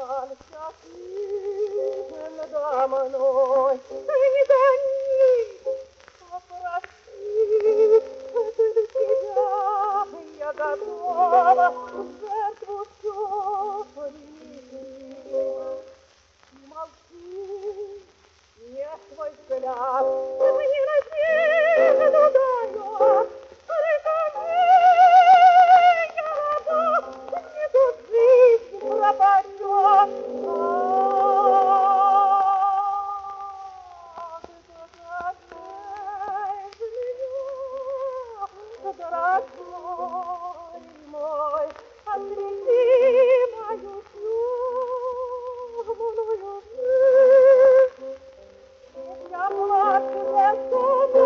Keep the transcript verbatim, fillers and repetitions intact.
Прощался ты надо мной, не гони, попроси, для тебя я готова в жертву все принести. Не молчи, не свой взгляд, мне надежду дает, прикажи, я раба, не тут жизнь пропадет. Дорогой мой, отвези мою темную жизнь. Я плачу за собой.